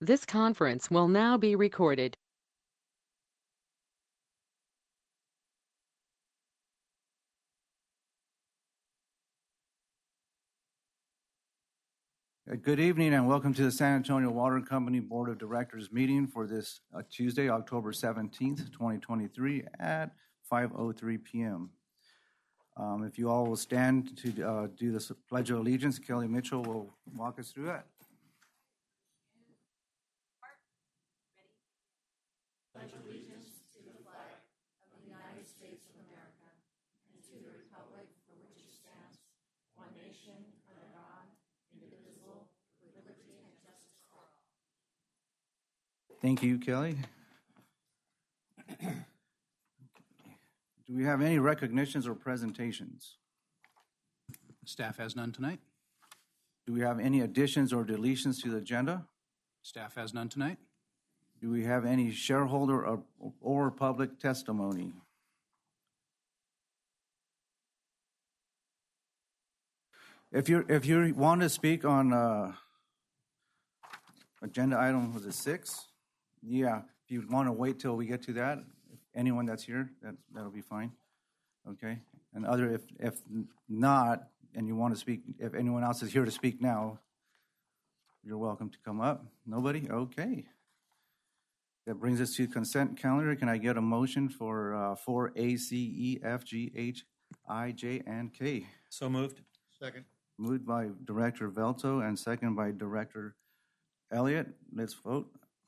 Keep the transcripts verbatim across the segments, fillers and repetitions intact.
This conference will now be recorded. Uh, Good evening and welcome to the San Antonio Water Company Board of Directors meeting for this uh, Tuesday, October seventeenth, twenty twenty-three at five oh three p.m. Um, if you all will stand to uh, do the Pledge of Allegiance, Kelly Mitchell will walk us through that. Thank you, Kelly. Do we have any recognitions or presentations? Staff has none tonight. Do we have any additions or deletions to the agenda? Staff has none tonight. Do we have any shareholder or, or public testimony? If you if you want to speak on uh, agenda item, was it six? Yeah, if you want to wait till we get to that, if anyone that's here, that that'll be fine. Okay, and other if if not, and you want to speak, if anyone else is here to speak now, you're welcome to come up. Nobody? Okay. That brings us to consent calendar. Can I get a motion for uh, four A, C, E, F, G, H, I, J, and K? So moved. Second. Moved by Director Velto and second by Director Elliott. Let's vote.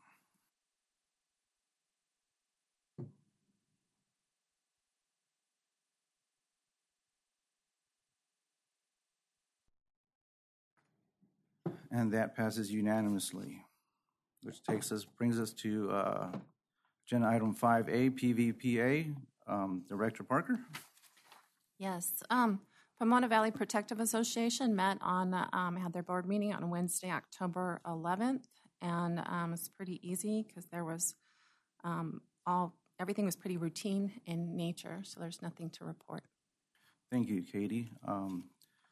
And that passes unanimously, which takes us, brings us to uh, agenda item five A, P V P A. Um, Director Parker? Yes. Um, Pomona Valley Protective Association met on, um, had their board meeting on Wednesday, October eleventh, and um, it's pretty easy because there was um, all, everything was pretty routine in nature, so there's nothing to report. Thank you, Katie. Um,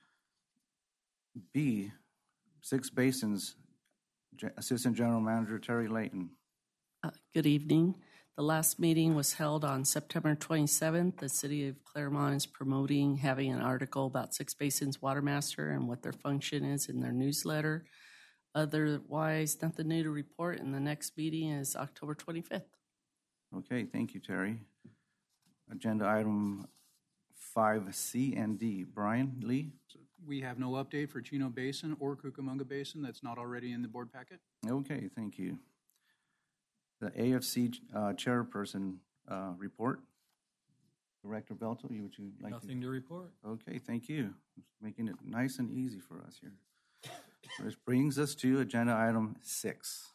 B, Six Basins, G- Assistant General Manager Terry Layton. Uh, Good evening. The last meeting was held on September twenty-seventh. The city of Claremont is promoting having an article about Six Basins Water Master and what their function is in their newsletter. Otherwise, nothing new to report, and the next meeting is October twenty-fifth. Okay, thank you, Terry. Agenda item five C and D. Brian Lee? We have no update for Chino Basin or Cucamonga Basin that's not already in the board packet. Okay, thank you. The A F C uh, chairperson uh, report. Director Belto, you would you like Nothing to report. to? Okay, thank you. Making it nice and easy for us here. This brings us to agenda item six.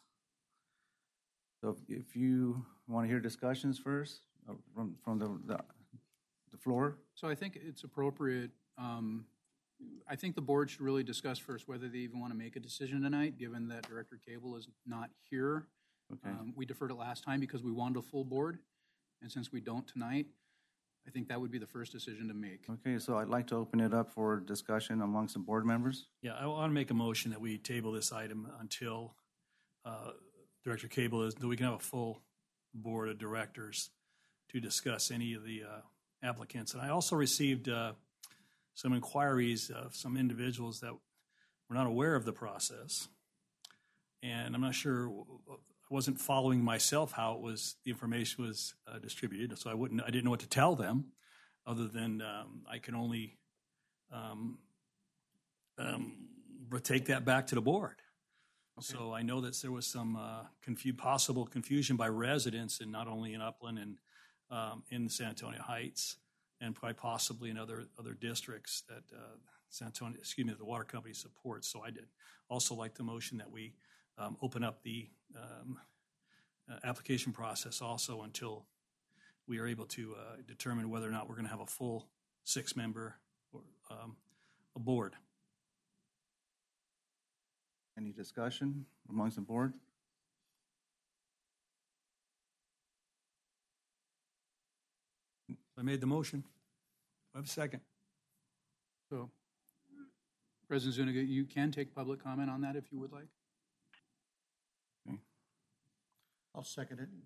So if, if you want to hear discussions first uh, from from the, the the floor. So I think it's appropriate. Um, I think the board should really discuss first whether they even want to make a decision tonight, given that Director Cable is not here. Okay. Um, we deferred it last time because we wanted a full board, and since we don't tonight, I think that would be the first decision to make. Okay, so I'd like to open it up for discussion amongst the board members. Yeah, I want to make a motion that we table this item until uh, Director Cable is, that we can have a full board of directors to discuss any of the uh, applicants. And I also received uh, some inquiries of some individuals that were not aware of the process. And I'm not sure, I wasn't following myself how it was, the information was uh, distributed. So I wouldn't, I didn't know what to tell them other than um, I can only um, um, take that back to the board. Okay. So I know that there was some uh, confu- possible confusion by residents, and not only in Upland and um, in San Antonio Heights, and probably possibly in other other districts that uh, San Antonio, excuse me, the water company supports. So I did also like the motion that we um, open up the um, uh, application process also until we are able to uh, determine whether or not we're going to have a full six-member or, um, a board. Any discussion amongst the board? I made the motion. I have a second. So, President Zuniga, you can take public comment on that if you would like. Okay. I'll second it.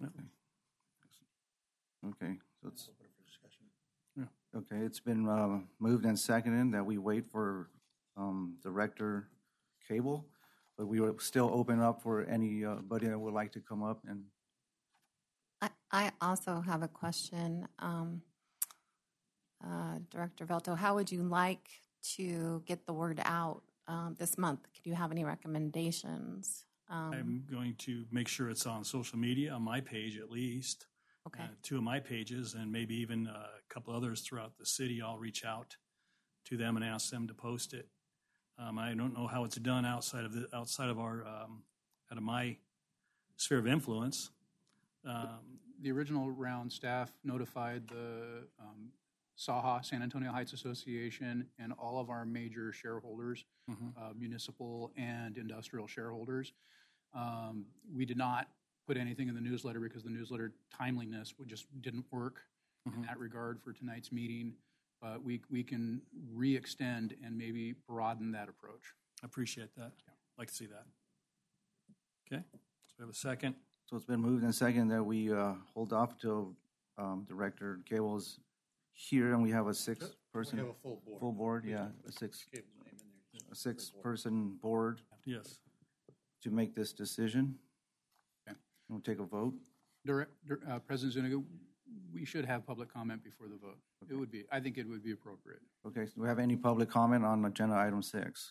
Okay, so it's, okay, it's been uh, moved and seconded that we wait for um, Director Cable, but we will still open up for anybody that would like to come up and, I, I also have a question. Um, uh, Director Velto, how would you like to get the word out um, this month? Do you have any recommendations? Um, I'm going to make sure it's on social media, on my page at least. okay. Uh, two of my pages, and maybe even uh, a couple others throughout the city. I'll reach out to them and ask them to post it. Um, I don't know how it's done outside of the outside of our um, out of my sphere of influence. Um, The original round staff notified the um, SAHA, San Antonio Heights Association, and all of our major shareholders, Mhm. uh, municipal and industrial shareholders. Um, we did not put anything in the newsletter because the newsletter timeliness would just didn't work in Mhm. that regard for tonight's meeting. But we we can re-extend and maybe broaden that approach. I appreciate that. I'd like to see that. Okay, so we have a second. so it's been moved and seconded that we uh, hold off till um, Director Cable is here and we have a six-person, We have a full board. full board, yeah, a six, Cable's name in there. a six-person board Yes. to make this decision. Okay. We'll take a vote. Direct, uh, President Zuniga, we should have public comment before the vote. It would be, I think it would be appropriate. Okay, so do we have any public comment on agenda item six?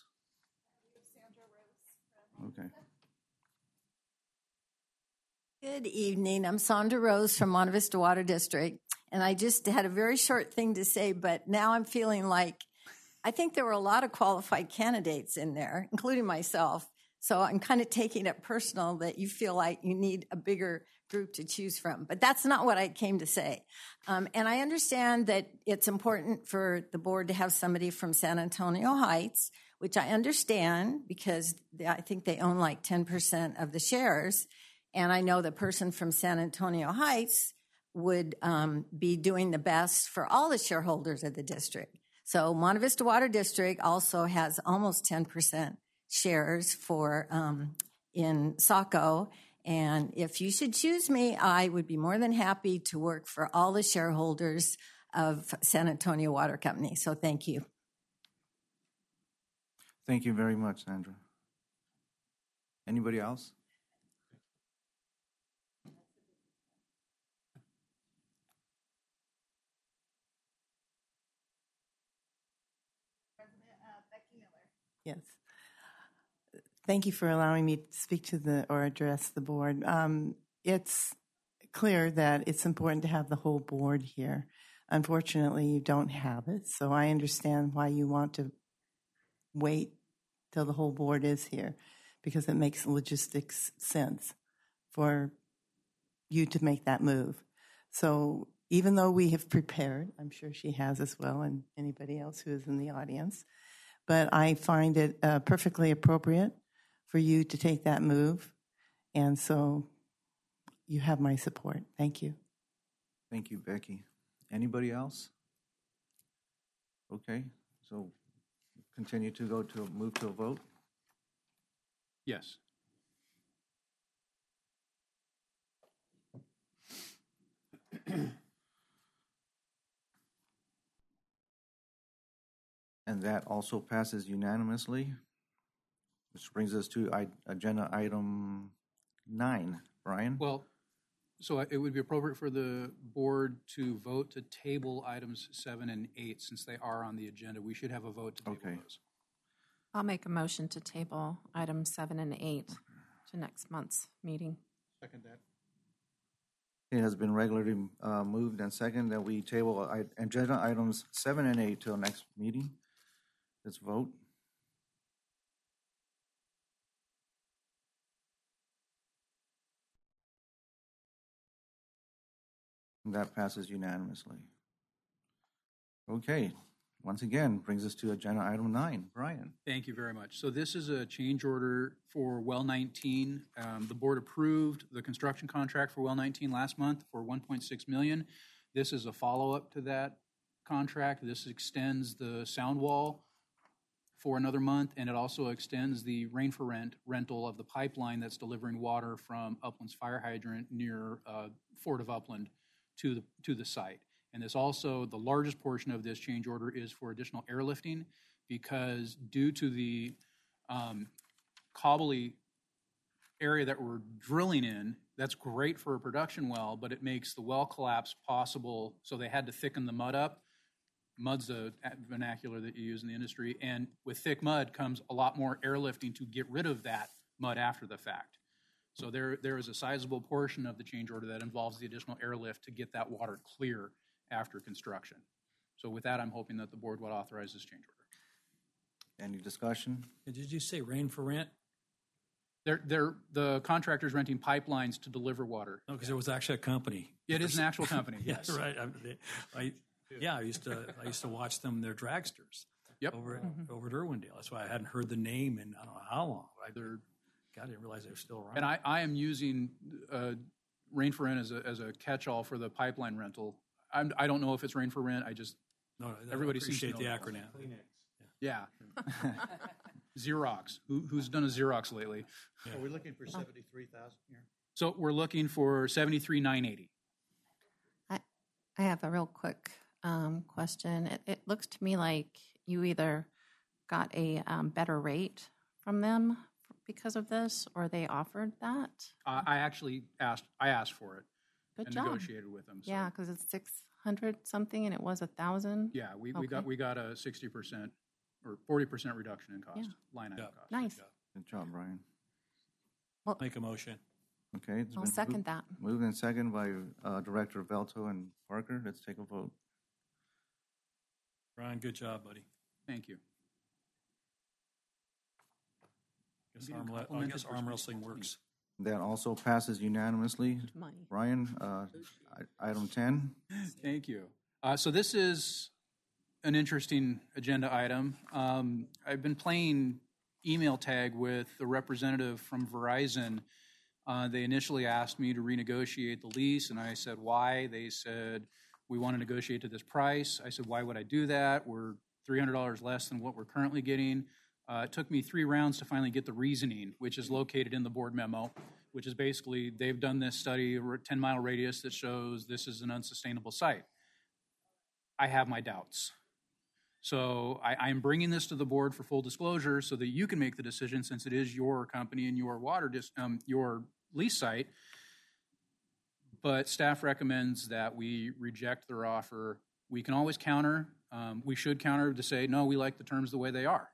Okay. Good evening. I'm Sandra Rose from Monte Vista Water District. And I just had a very short thing to say, but now I'm feeling like I think there were a lot of qualified candidates in there, including myself. So I'm kind of taking it personal that you feel like you need a bigger group to choose from. But that's not what I came to say. Um, and I understand that it's important for the board to have somebody from San Antonio Heights, which I understand because I think they own like ten percent of the shares. And I know the person from San Antonio Heights would um, be doing the best for all the shareholders of the district. So Monte Vista Water District also has almost ten percent shares for um, in Saco. And if you should choose me, I would be more than happy to work for all the shareholders of San Antonio Water Company. So thank you. Thank you very much, Sandra. Anybody else? Yes. Thank you for allowing me to speak to the or address the board. Um, it's clear that it's important to have the whole board here. Unfortunately, you don't have it, so I understand why you want to wait till the whole board is here, because it makes logistics sense for you to make that move. So even though we have prepared, I'm sure she has as well, and anybody else who is in the audience, but I find it uh, perfectly appropriate for you to take that move. And so you have my support. Thank you. Thank you, Becky. Anybody else? Okay, so continue to go to, move to a vote. Yes. And that also passes unanimously, which brings us to I- agenda item nine. Brian? Well, so it would be appropriate for the board to vote to table items seven and eight since they are on the agenda. We should have a vote to table Okay. those. I'll make a motion to table items seven and eight to next month's meeting. Second that. It has been regularly uh, moved and seconded that we table I- agenda items seven and eight till next meeting. Let's vote. And that passes unanimously. Okay, once again, brings us to agenda item nine. Brian? Thank you very much. So this is a change order for well nineteen. Um, the board approved the construction contract for well nineteen last month for one point six million dollars. This is a follow-up to that contract. This extends the sound wall for another month, and it also extends the rain for rent rental of the pipeline that's delivering water from Upland's fire hydrant near uh, Fort of Upland to the to the site. And this also, the largest portion of this change order is for additional airlifting, because due to the um, cobbly area that we're drilling in, that's great for a production well, but it makes the well collapse possible. So they had to thicken the mud up. Mud's a vernacular that you use in the industry, and with thick mud comes a lot more airlifting to get rid of that mud after the fact. So there, there is a sizable portion of the change order that involves the additional airlift to get that water clear after construction. So with that, I'm hoping that the board would authorize this change order. Any discussion? Did you say rain for rent? They're, they're, the contractor's renting pipelines to deliver water. No, because there was actually a company. It is an actual company, yes. Right. I, I, yeah, I used to I used to watch them. They're dragsters. Yep. Over over at Irwindale. That's why I hadn't heard the name in I don't know how long. Right? They're, God, I didn't realize they were still around. And I, I am using uh, rain for rent as a, as a catch-all for the pipeline rental. I'm, I don't know if it's rain for rent. I just, no, no, everybody I seems to appreciate know the that. acronym. Yeah. Xerox. Who, who's done a Xerox lately? Are we looking for seventy-three thousand here? So we're looking for seventy-three nine eighty. I, I have a real quick um, question. It, it looks to me like you either got a um, better rate from them because of this, or they offered that. Uh, I actually asked. I asked for it Good and job. negotiated with them. So. Yeah, because it's six hundred something, and it was a thousand. Yeah, we, we Okay. got we got a sixty percent or forty percent reduction in cost, Yeah. line item Yeah. cost. Nice. Good job, Brian. Make a motion. Okay. it's I'll been second moved- that. Moved and second by uh, Director Velto and Parker. Let's take a vote. Brian, good job, buddy. Thank you. Guess Being arm, I complimented guess for arm speaking wrestling to me. works. That also passes unanimously. Money. Brian, uh, i- item ten. Thank you. Uh, so this is an interesting agenda item. Um, I've been playing email tag with the representative from Verizon. Uh, they initially asked me to renegotiate the lease, and I said, why? They said, we want to negotiate to this price. I said, why would I do that? We're three hundred dollars less than what we're currently getting. Uh, it took me three rounds to finally get the reasoning, which is located in the board memo, which is basically they've done this study, a ten-mile radius that shows this is an unsustainable site. I have my doubts. So I, I'm bringing this to the board for full disclosure so that you can make the decision, since it is your company and your water dis, um, your lease site. But staff recommends that we reject their offer. We can always counter. Um, we should counter to say, no, we like the terms the way they are.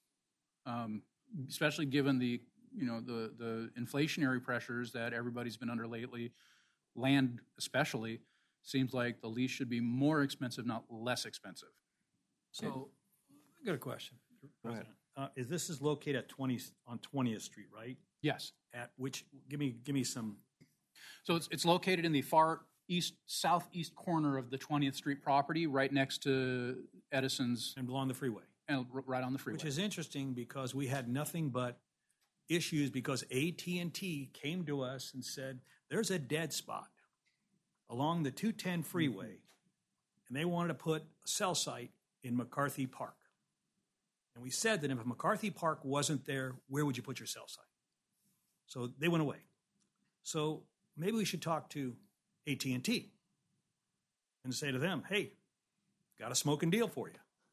Um, especially given the, you know, the, the inflationary pressures that everybody's been under lately, land especially, seems like the lease should be more expensive, not less expensive. So, I got a question. Go ahead. Uh, is this is located at twenty on twentieth Street, right? Yes. At which? Give me give me some. So it's, it's located in the far east, southeast corner of the twentieth Street property, right next to Edison's, And along the freeway. and r- right on the freeway. Which is interesting because we had nothing but issues because A T and T came to us and said, there's a dead spot along the two ten freeway, and they wanted to put a cell site in McCarthy Park. And we said that if McCarthy Park wasn't there, where would you put your cell site? So they went away. So maybe we should talk to A T and T and say to them, hey, got a smoking deal for you.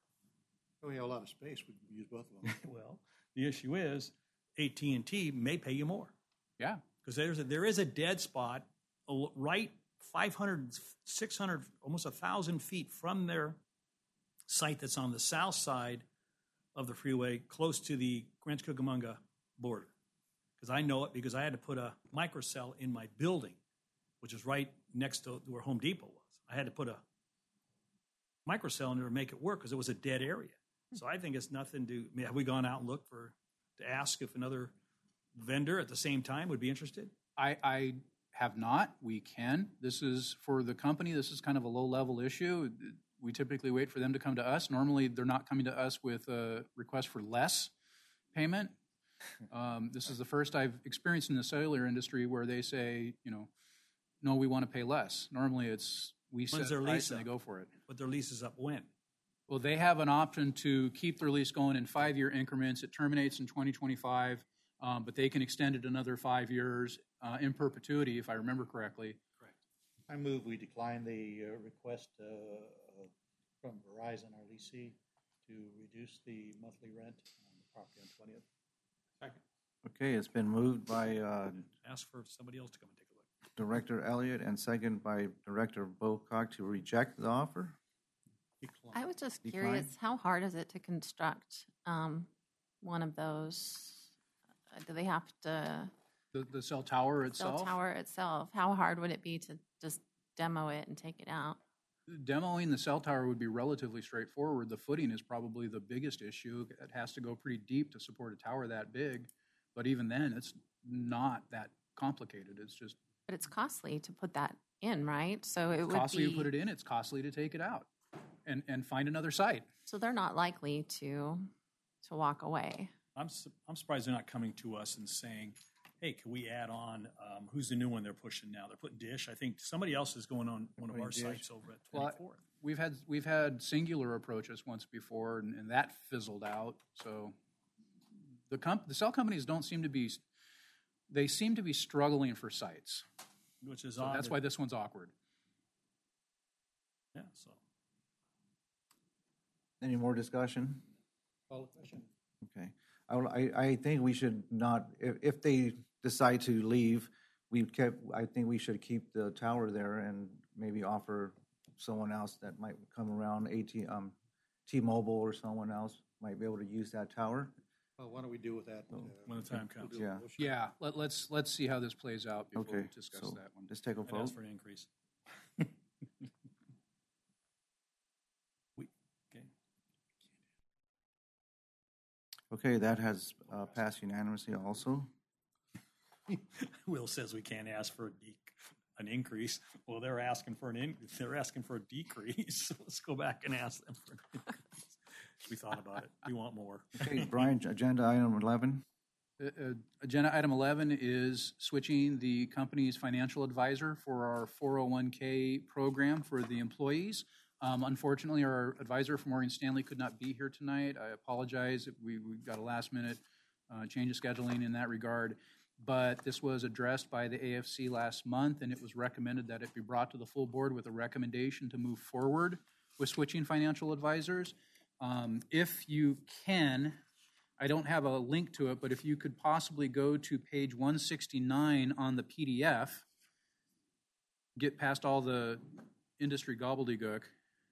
We have a lot of space. We can use both of them. Well, the issue is A T and T may pay you more Yeah. because there's a, there is a dead spot a- right five hundred, six hundred, almost one thousand feet from their site that's on the south side of the freeway close to the Ranch Cucamonga border. Because I know it because I had to put a microcell in my building, which is right next to where Home Depot was. I had to put a microcell in there to make it work because it was a dead area. So I think it's nothing to, I mean, have we gone out and looked for, to ask if another vendor at the same time would be interested? I, I have not. We can. This is, for the company, this is kind of a low-level issue. We typically wait for them to come to us. Normally, they're not coming to us with a request for less payment. Um, this is the first I've experienced in the cellular industry where they say, you know, no, we want to pay less. Normally, it's we set When's a their price lease and they up? go for it. But their lease is up when? Well, they have an option to keep their lease going in five-year increments. It terminates in twenty twenty-five, um, but they can extend it another five years uh, in perpetuity, if I remember correctly. Correct. I move we decline the uh, request uh, uh, from Verizon, our leasee, to reduce the monthly rent on the property on twentieth. Second. Okay, it's been moved by uh, Ask for somebody else to come and take a look. Director Elliott and second by Director Bocock to reject the offer. I was just Decline? curious, how hard is it to construct um, one of those? Uh, Do they have to, The, the cell tower cell itself, tower itself, how hard would it be to just demo it and take it out? demoing the cell tower would be relatively straightforward. The footing is probably the biggest issue. It has to go pretty deep to support a tower that big, but even then, it's not that complicated. It's just But it's costly to put that in, right? So it would costly be, to put it in. It's costly to take it out and, and find another site. so they're not likely to to walk away. I'm, su- I'm surprised they're not coming to us and saying, hey, can we add on, um, who's the new one they're pushing now? They're putting Dish. I think somebody else is going on one of our putting Dish. sites over at Well, I- twenty-fourth. We've had we've had Singular approach us once before, and, and that fizzled out. So the comp- the cell companies don't seem to be they seem to be struggling for sites. Which is So odd. that's why this one's awkward. Yeah, so. Any more discussion? Call the question. Okay. I, will- I, I think we should not, if, if they decide to leave, we kept, I think we should keep the tower there and maybe offer someone else that might come around, AT, um, T-Mobile or someone else might be able to use that tower. Well, why don't we deal with that? uh, When the time we'll comes. do a Yeah. motion. Yeah, let, let's let's see how this plays out before Okay, we discuss so that one. let's take a I'd vote. ask for an increase. we, okay. Okay, that has uh, passed unanimously also. Will says we can't ask for a de- an increase. Well, they're asking for an in- they're asking for a decrease. Let's go back and ask them for an increase. We thought about it. We want more. Okay, Brian, agenda item eleven. Uh, uh, Agenda item eleven is switching the company's financial advisor for our four oh one K program for the employees. Um, Unfortunately, our advisor from Morgan Stanley could not be here tonight. I apologize. We, we got a last-minute uh, change of scheduling in that regard. But this was addressed by the A F C last month, and it was recommended that it be brought to the full board with a recommendation to move forward with switching financial advisors. Um, If you can, I don't have a link to it, but if you could possibly go to page one sixty-nine on the P D F, get past all the industry gobbledygook,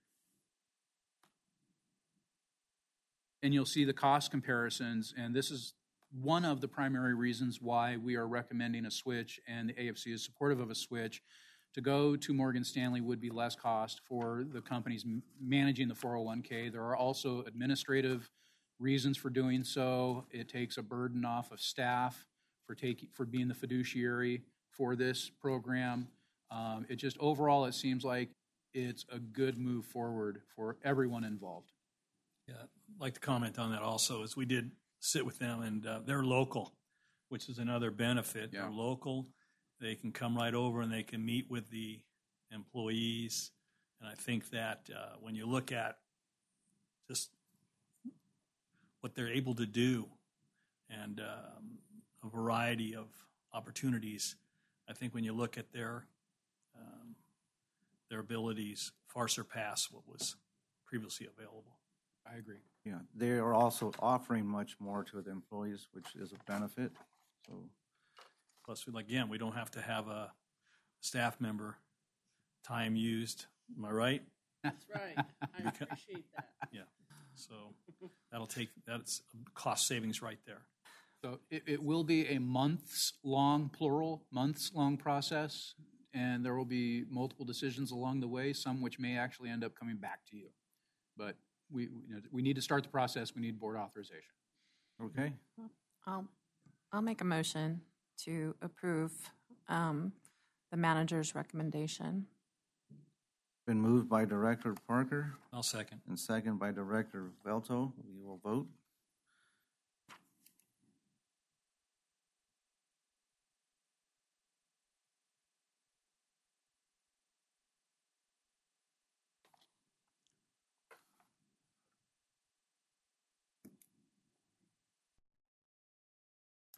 and you'll see the cost comparisons, and this is one of the primary reasons why we are recommending a switch, and the A F C is supportive of a switch. To go to Morgan Stanley would be less cost for the companies m- managing the four oh one K. There are also administrative reasons for doing so. It takes a burden off of staff for taking for being the fiduciary for this program. Um, it just overall, it seems like it's a good move forward for everyone involved. Yeah, I'd like to comment on that also, is we did sit with them, and uh, they're local, which is another benefit. Yeah. They're local. They can come right over and they can meet with the employees. And I think that uh, when you look at just what they're able to do and um, a variety of opportunities, I think when you look at their um, their abilities far surpass what was previously available. I agree. Yeah, they are also offering much more to the employees, which is a benefit. So, Plus, we- again, we don't have to have a staff member time used. Am I right? That's right. I appreciate that. Yeah. So that'll take, that's cost savings right there. So it, it will be a months-long, plural, months-long process, and there will be multiple decisions along the way, some which may actually end up coming back to you. But we, we- you know, we need to start the process. We need board authorization. okay, I'll, I'll make a motion to approve um, the manager's recommendation. been moved by Director Parker I'll second. and second by Director Velto. We will vote.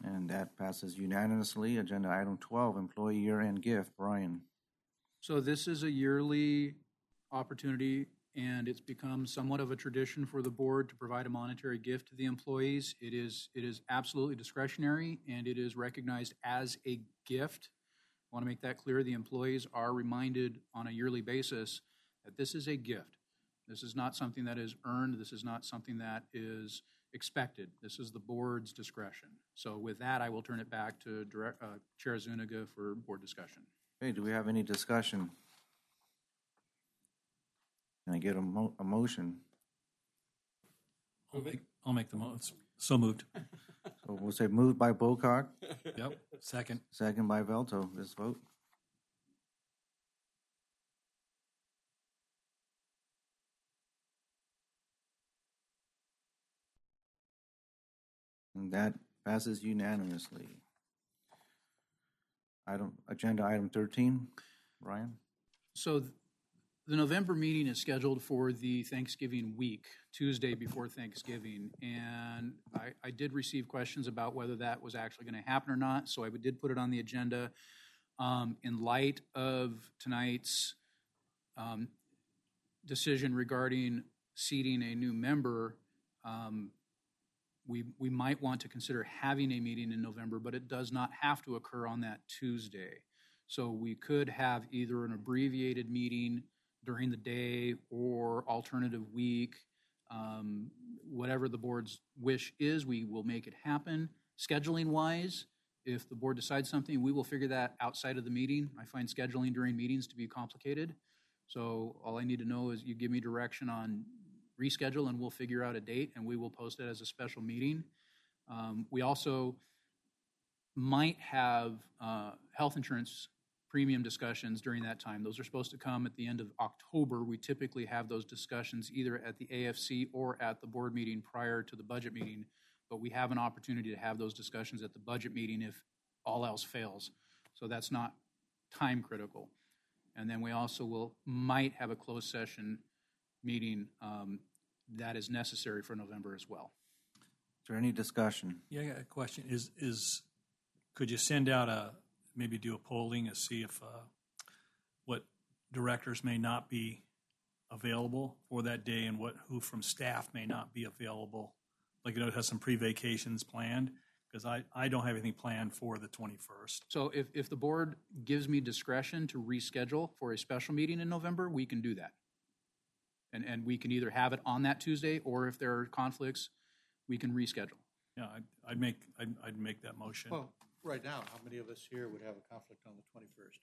And that passes unanimously. Agenda item twelve, employee year-end gift. Brian. So this is a yearly opportunity, and it's become somewhat of a tradition for the board to provide a monetary gift to the employees. It is, it is absolutely discretionary, and it is recognized as a gift. I want to make that clear. The employees are reminded on a yearly basis that this is a gift. This is not something that is earned. This is not something that is expected. This is the board's discretion. So with that, I will turn it back to Direct, uh, Chair Zuniga for board discussion. Okay, do we have any discussion? Can I get a, mo- a motion? I'll make, I'll make the mo, so moved. So we'll say moved by Bocock, Yep, second. second by Velto. Let's vote. And that passes unanimously. Item, agenda item thirteen, Ryan? So th- the November meeting is scheduled for the Thanksgiving week, Tuesday before Thanksgiving. And I, I did receive questions about whether that was actually going to happen or not. So I did put it on the agenda. Um, in light of tonight's um, decision regarding seating a new member, um, we, we might want to consider having a meeting in November, but it does not have to occur on that Tuesday. So we could have either an abbreviated meeting during the day or alternative week. Um, whatever the board's wish is, we will make it happen. Scheduling wise, if the board decides something, we will figure that outside of the meeting. I find scheduling during meetings to be complicated. So all I need to know is you give me direction on reschedule and we'll figure out a date and we will post it as a special meeting. Um, we also might have uh, health insurance premium discussions during that time. Those are supposed to come at the end of October. We typically have those discussions either at the A F C or at the board meeting prior to the budget meeting, but we have an opportunity to have those discussions at the budget meeting if all else fails. So that's not time critical. And then we also will might have a closed session meeting um, that is necessary for November as well. Is there any discussion? Yeah, I got a question. Is, is, could you send out a, maybe do a polling and see if, uh, what directors may not be available for that day and what, who from staff may not be available? Like, you know, it has some pre-vacations planned, because I, I don't have anything planned for the twenty-first. So if, if the board gives me discretion to reschedule for a special meeting in November, we can do that. And, and we can either have it on that Tuesday, or if there are conflicts, we can reschedule. Yeah, I'd, I'd make, I'd, I'd make that motion. Well, right now, how many of us here would have a conflict on the twenty-first?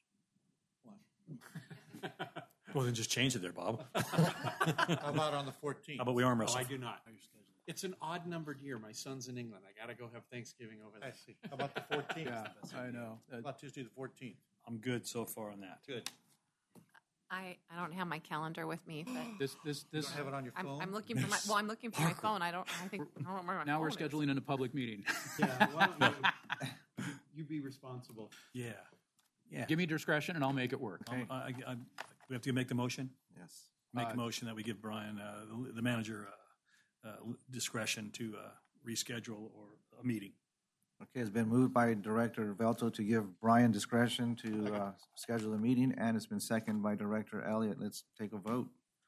One. Well, then just change it there, Bob. How about on the fourteenth? How about we arm No, wrestle? I do not. It's an odd numbered year. My son's in England. I got to go have Thanksgiving over I there. see. How about the fourteenth? I know. How about Tuesday the fourteenth? I'm good so far on that. Good. I, I don't have my calendar with me, but This, this, You this, don't have it on your I'm, phone? I'm looking for my, well, I'm looking for my phone. I don't, I think, I don't remember my now we're phone is. scheduling in a public meeting. Yeah, why don't you, you be responsible. Yeah. Yeah. Give me discretion and I'll make it work. Um, I, I, I, we have to make the motion? Yes. Make Uh, a motion that we give Brian, uh, the, the manager, uh, uh, discretion to, uh, reschedule or a meeting. Okay, it's been moved by Director Velto to give Brian discretion to uh, schedule a meeting, and it's been seconded by Director Elliott. Let's take a vote.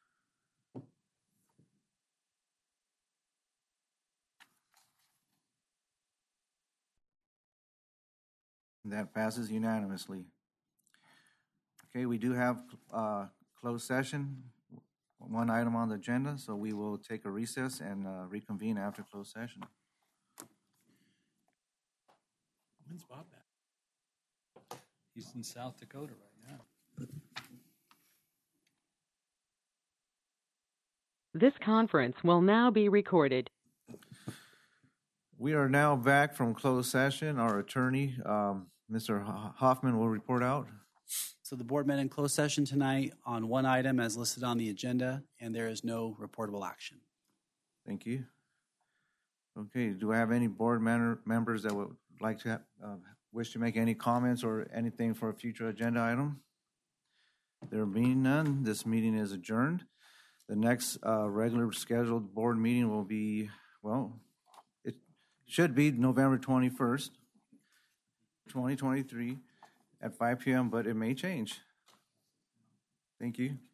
That passes unanimously. Okay, we do have uh, closed session, one item on the agenda, so we will take a recess and uh, reconvene after closed session. When's Bob back? He's in South Dakota right now. This conference will now be recorded. We are now back from closed session. Our attorney, um, Mister Hoffman, will report out. So the board met in closed session tonight on one item as listed on the agenda, and there is no reportable action. Thank you. Okay, do I have any board man- members that would like to, uh, wish to make any comments or anything for a future agenda item? There being none, this meeting is adjourned. The next uh, regular scheduled board meeting will be, well, it should be November twenty-first. twenty twenty-three at five p.m., but it may change. Thank you.